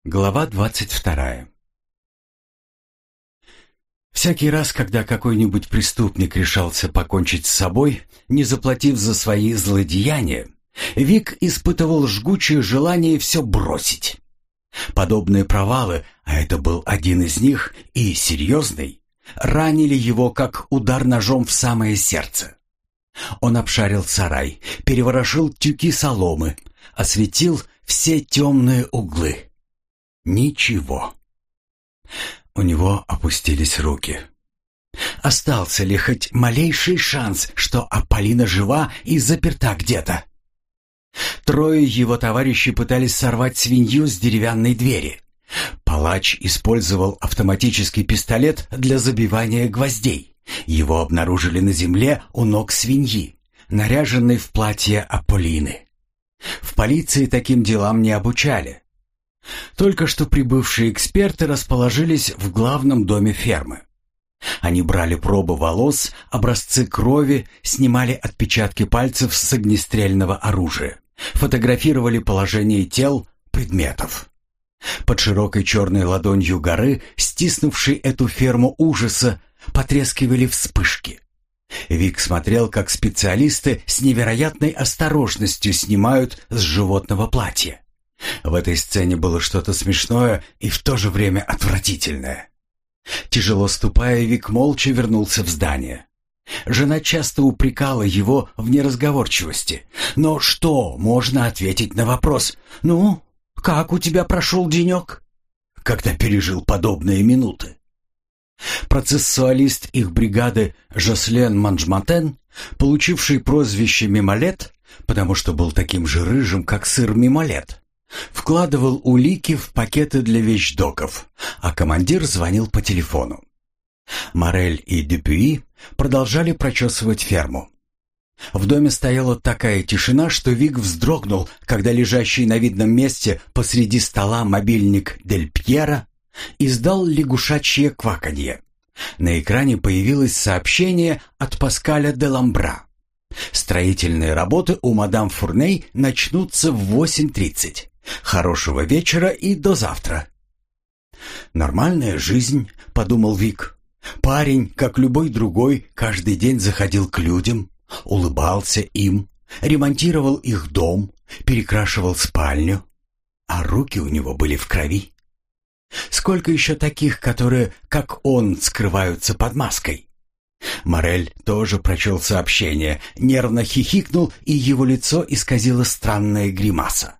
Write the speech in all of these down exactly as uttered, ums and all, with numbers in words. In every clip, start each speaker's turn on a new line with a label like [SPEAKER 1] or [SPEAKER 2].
[SPEAKER 1] Глава двадцать вторая. Всякий раз, когда какой-нибудь преступник решался покончить с собой, не заплатив за свои злодеяния, Вик испытывал жгучее желание все бросить. Подобные провалы, а это был один из них, и серьезный, ранили его, как удар ножом в самое сердце. Он обшарил сарай, переворошил тюки соломы, осветил все темные углы. Ничего. У него опустились руки. Остался ли хоть малейший шанс, что Аполлина жива и заперта где-то? Трое его товарищей пытались сорвать свинью с деревянной двери. Палач использовал автоматический пистолет для забивания гвоздей. Его обнаружили на земле у ног свиньи, наряженной в платье Аполлины. В полиции таким делам не обучали. Только что прибывшие эксперты расположились в главном доме фермы. Они брали пробы волос, образцы крови, снимали отпечатки пальцев с огнестрельного оружия, фотографировали положение тел, предметов. Под широкой черной ладонью горы, стиснувшей эту ферму ужаса, потрескивали вспышки. Вик смотрел, как специалисты с невероятной осторожностью снимают с животного платья. В этой сцене было что-то смешное и в то же время отвратительное. Тяжело ступая, Вик молча вернулся в здание. Жена часто упрекала его в неразговорчивости. Но что можно ответить на вопрос: «Ну, как у тебя прошел денек?» Когда пережил подобные минуты. Процессуалист их бригады Жослен Манжматен, получивший прозвище Мимолет, потому что был таким же рыжим, как сыр Мимолет, вкладывал улики в пакеты для вещдоков, а командир звонил по телефону. Морель и Дюпюи продолжали прочесывать ферму. В доме стояла такая тишина, что Вик вздрогнул, когда лежащий на видном месте посреди стола мобильник Дель Пьера издал лягушачье кваканье. На экране появилось сообщение от Паскаля де Ламбра. «Строительные работы у мадам Фурней начнутся в восемь тридцать. Хорошего вечера и до завтра». «Нормальная жизнь», — подумал Вик. Парень, как любой другой, каждый день заходил к людям, улыбался им, ремонтировал их дом, перекрашивал спальню, а руки у него были в крови. Сколько еще таких, которые, как он, скрываются под маской? Морель тоже прочел сообщение, нервно хихикнул, и его лицо исказило странная гримаса.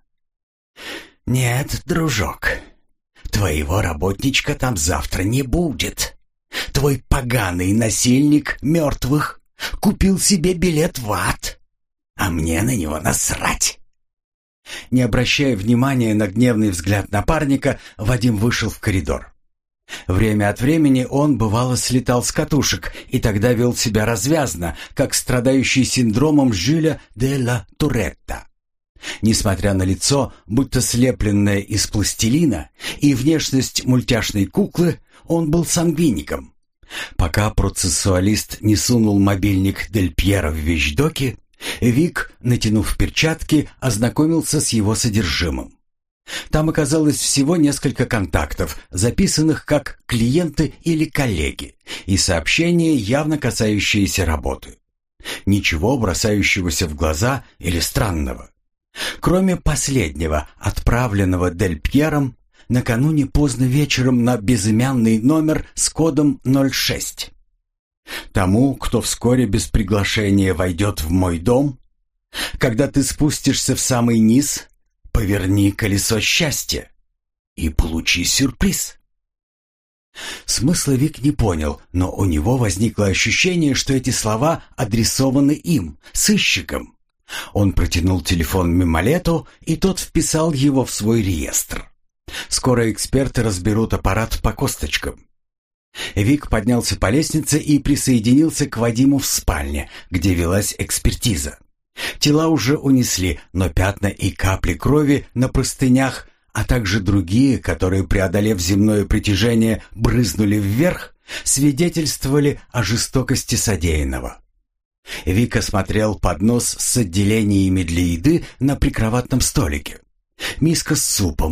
[SPEAKER 1] «Нет, дружок, твоего работничка там завтра не будет. Твой поганый насильник мертвых купил себе билет в ад, а мне на него насрать». Не обращая внимания на гневный взгляд напарника, Вадим вышел в коридор. Время от времени он, бывало, слетал с катушек и тогда вел себя развязно, как страдающий синдромом Жиля де ла Туретта. Несмотря на лицо, будто слепленное из пластилина, и внешность мультяшной куклы, он был сангвиником. Пока процессуалист не сунул мобильник Дель Пьера в вещдоки, Вик, натянув перчатки, ознакомился с его содержимым. Там оказалось всего несколько контактов, записанных как клиенты или коллеги, и сообщения, явно касающиеся работы. Ничего бросающегося в глаза или странного. Кроме последнего, отправленного Дель Пьером накануне поздно вечером на безымянный номер с кодом ноль шесть. Тому, кто вскоре без приглашения войдет в мой дом, когда ты спустишься в самый низ, поверни колесо счастья и получи сюрприз. Смысла Вик не понял, но у него возникло ощущение, что эти слова адресованы им, сыщикам. Он протянул телефон Мимолету, и тот вписал его в свой реестр. Скоро эксперты разберут аппарат по косточкам. Вик поднялся по лестнице и присоединился к Вадиму в спальне, где велась экспертиза. Тела уже унесли, но пятна и капли крови на простынях, а также другие, которые, преодолев земное притяжение, брызнули вверх, свидетельствовали о жестокости содеянного. Вик смотрел поднос с отделениями для еды на прикроватном столике. Миска с супом,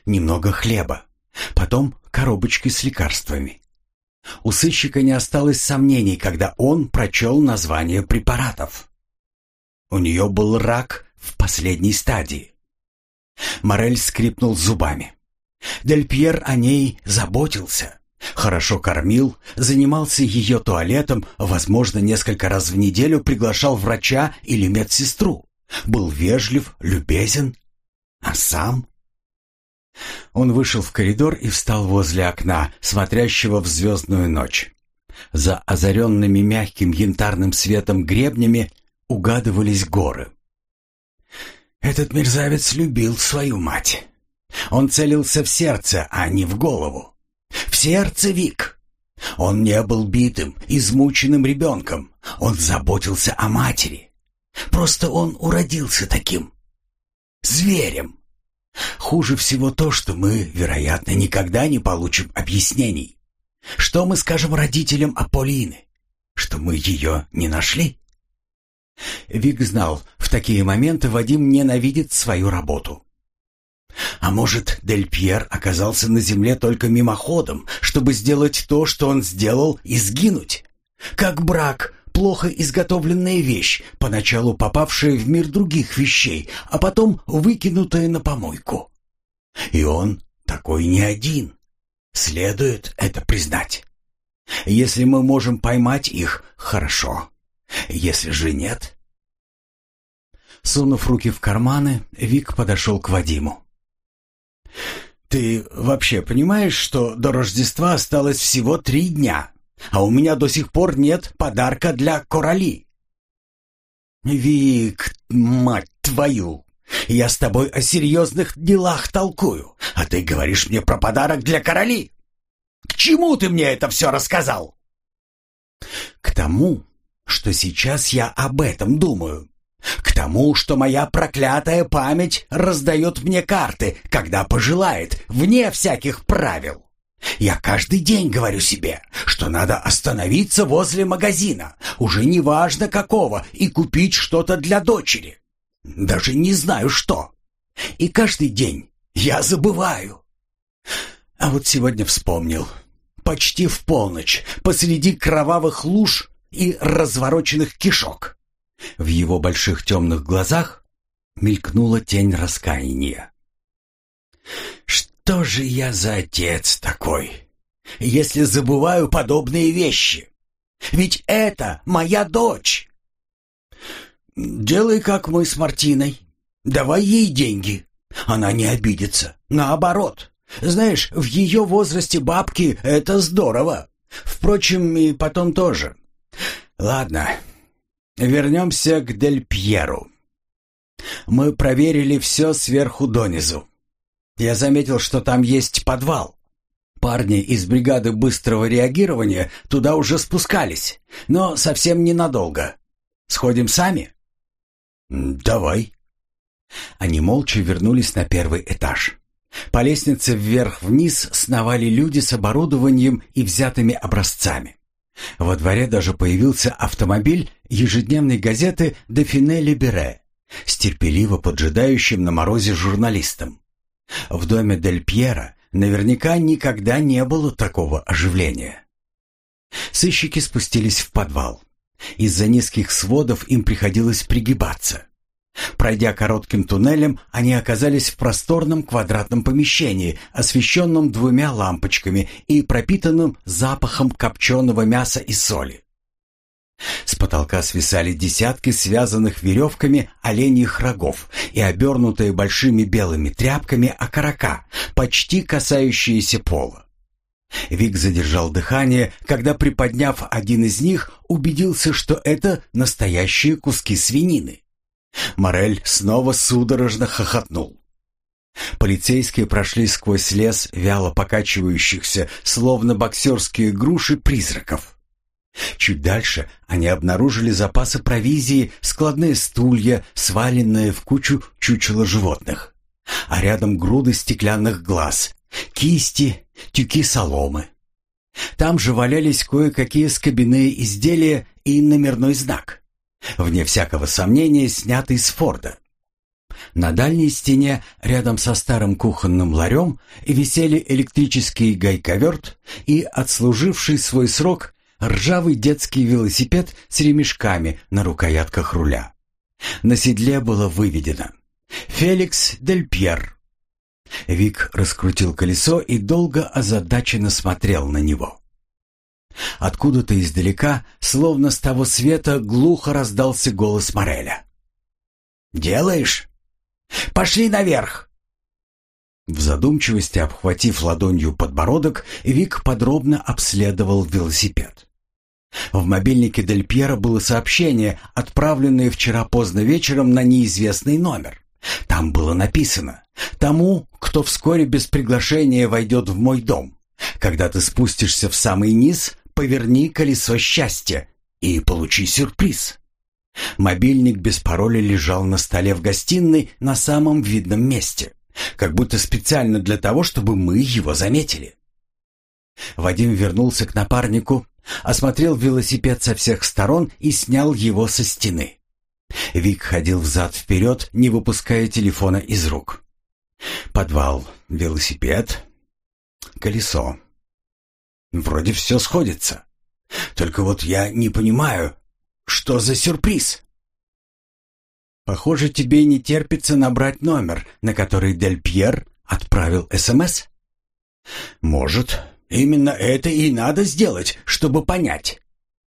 [SPEAKER 1] немного хлеба, потом коробочки с лекарствами. У сыщика не осталось сомнений, когда он прочел название препаратов. У нее был рак в последней стадии. Моррель скрипнул зубами. Дель Пьер о ней заботился, хорошо кормил, занимался ее туалетом, возможно, несколько раз в неделю приглашал врача или медсестру, был вежлив, любезен, а сам... Он вышел в коридор и встал возле окна, смотрящего в звездную ночь. За озаренными мягким янтарным светом гребнями угадывались горы. Этот мерзавец любил свою мать. Он целился в сердце, а не в голову. В сердце, Вик. Он не был битым, измученным ребенком. Он заботился о матери. Просто он уродился таким. Зверем. Хуже всего то, что мы, вероятно, никогда не получим объяснений. Что мы скажем родителям Аполлины? Что мы ее не нашли? Вик знал, в такие моменты Вадим ненавидит свою работу. А может, Дель Пьер оказался на земле только мимоходом, чтобы сделать то, что он сделал, и сгинуть? Как брак, плохо изготовленная вещь, поначалу попавшая в мир других вещей, а потом выкинутая на помойку. И он такой не один. Следует это признать. Если мы можем поймать их, хорошо. Если же нет... Сунув руки в карманы, Вик подошел к Вадиму. «Ты вообще понимаешь, что до Рождества осталось всего три дня, а у меня до сих пор нет подарка для Корали?» «Вик, мать твою, я с тобой о серьезных делах толкую, а ты говоришь мне про подарок для Корали? К чему ты мне это все рассказал?» «К тому, что сейчас я об этом думаю. К тому, что моя проклятая память раздает мне карты, когда пожелает, вне всяких правил. Я каждый день говорю себе, что надо остановиться возле магазина, уже неважно какого, и купить что-то для дочери. Даже не знаю что. И каждый день я забываю. А вот сегодня вспомнил. Почти в полночь, посреди кровавых луж и развороченных кишок. В его больших темных глазах мелькнула тень раскаяния. «Что же я за отец такой, если забываю подобные вещи? Ведь это моя дочь!» «Делай, как мы с Мартиной. Давай ей деньги. Она не обидится. Наоборот. Знаешь, в ее возрасте бабки — это здорово. Впрочем, и потом тоже. Ладно». Вернемся к Дель Пьеру. Мы проверили все сверху донизу. Я заметил, что там есть подвал. Парни из бригады быстрого реагирования туда уже спускались, но совсем ненадолго. Сходим сами? Давай. Они молча вернулись на первый этаж. По лестнице вверх-вниз сновали люди с оборудованием и взятыми образцами. Во дворе даже появился автомобиль ежедневной газеты «Дофине Либере» с терпеливо поджидающим на морозе журналистом. В доме Дель Пьера наверняка никогда не было такого оживления. Сыщики спустились в подвал. Из-за низких сводов им приходилось пригибаться. Пройдя коротким туннелем, они оказались в просторном квадратном помещении, освещенном двумя лампочками и пропитанном запахом копченого мяса и соли. С потолка свисали десятки связанных веревками оленьих рогов и обернутые большими белыми тряпками окорока, почти касающиеся пола. Вик задержал дыхание, когда, приподняв один из них, убедился, что это настоящие куски свинины. Моррель снова судорожно хохотнул. Полицейские прошли сквозь лес вяло покачивающихся, словно боксерские груши, призраков. Чуть дальше они обнаружили запасы провизии, складные стулья, сваленные в кучу чучело животных, а рядом груды стеклянных глаз, кисти, тюки соломы. Там же валялись кое-какие скобяные изделия и номерной знак, вне всякого сомнения снятый с Форда. На дальней стене, рядом со старым кухонным ларем, висели электрический гайковерт и отслуживший свой срок ржавый детский велосипед с ремешками на рукоятках руля. На седле было выведено «Феликс Дель Пьер». Вик раскрутил колесо и долго озадаченно смотрел на него. Откуда-то издалека, словно с того света, глухо раздался голос Мореля. «Делаешь? Пошли наверх!» В задумчивости, обхватив ладонью подбородок, Вик подробно обследовал велосипед. В мобильнике Дель Пьера было сообщение, отправленное вчера поздно вечером на неизвестный номер. Там было написано: «Тому, кто вскоре без приглашения войдет в мой дом, когда ты спустишься в самый низ, поверни колесо счастья и получи сюрприз». Мобильник без пароля лежал на столе в гостиной на самом видном месте, как будто специально для того, чтобы мы его заметили. Вадим вернулся к напарнику, осмотрел велосипед со всех сторон и снял его со стены. Вик ходил взад-вперед, не выпуская телефона из рук. Подвал, велосипед, колесо. Вроде все сходится. Только вот я не понимаю, что за сюрприз? Похоже, тебе не терпится набрать номер, на который Дель Пьер отправил СМС. Может, именно это и надо сделать, чтобы понять.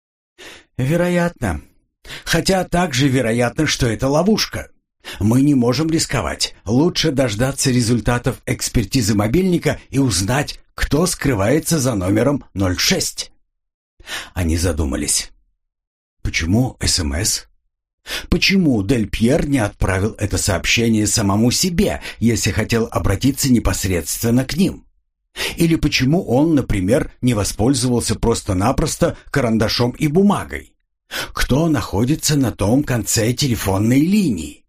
[SPEAKER 1] Вероятно. Хотя также вероятно, что это ловушка. Мы не можем рисковать. Лучше дождаться результатов экспертизы мобильника и узнать, кто скрывается за номером ноль шесть. Они задумались. Почему СМС? Почему Дель Пьер не отправил это сообщение самому себе, если хотел обратиться непосредственно к ним? Или почему он, например, не воспользовался просто-напросто карандашом и бумагой? Кто находится на том конце телефонной линии?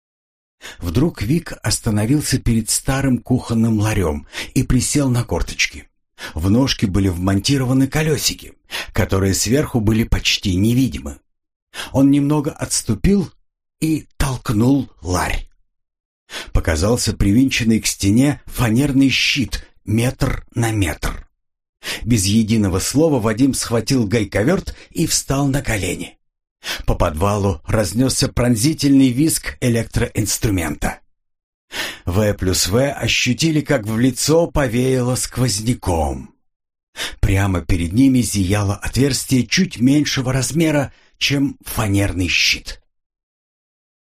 [SPEAKER 1] Вдруг Вик остановился перед старым кухонным ларем и присел на корточки. В ножки были вмонтированы колесики, которые сверху были почти невидимы. Он немного отступил и толкнул ларь. Показался привинченный к стене фанерный щит метр на метр. Без единого слова Вадим схватил гайковерт и встал на колени. По подвалу разнесся пронзительный визг электроинструмента. В плюс В ощутили, как в лицо повеяло сквозняком. Прямо перед ними зияло отверстие чуть меньшего размера, чем фанерный щит.